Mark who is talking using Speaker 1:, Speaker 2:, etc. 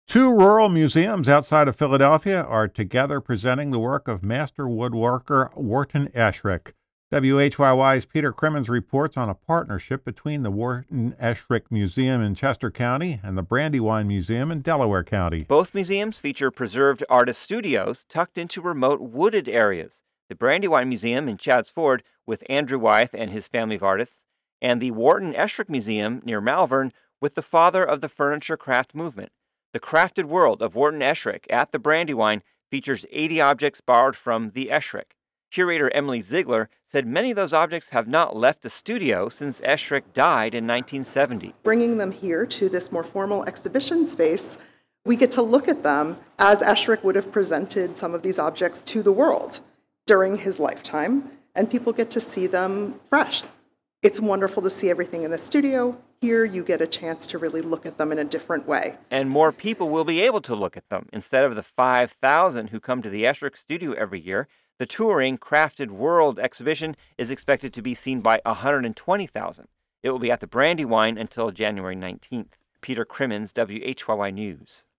Speaker 1: Two rural museums outside of Philadelphia are together presenting the work of master woodworker Wharton Esherick. WHYY's Peter Crimmins reports on a partnership between the Wharton Esherick Museum in Chester County and the Brandywine Museum in Delaware County.
Speaker 2: Both museums feature preserved artist studios tucked into remote wooded areas. The Brandywine Museum in Chadds Ford with Andrew Wyeth and his family of artists, and the Wharton Esherick Museum near Malvern with the father of the furniture craft movement. The crafted world of Wharton Esherick at the Brandywine features 80 objects borrowed from the Esherick. Curator Emily Ziegler said many of those objects have not left the studio since Esherick died in 1970.
Speaker 3: Bringing them here to this more formal exhibition space, we get to look at them as Esherick would have presented some of these objects to the world during his lifetime, and people get to see them fresh. It's wonderful to see everything in the studio. Here you get a chance to really look at them in a different way.
Speaker 2: And more people will be able to look at them. Instead of the 5,000 who come to the Esherick studio every year, the touring Crafted World exhibition is expected to be seen by 120,000. It will be at the Brandywine until January 19th. Peter Crimmins, WHYY News.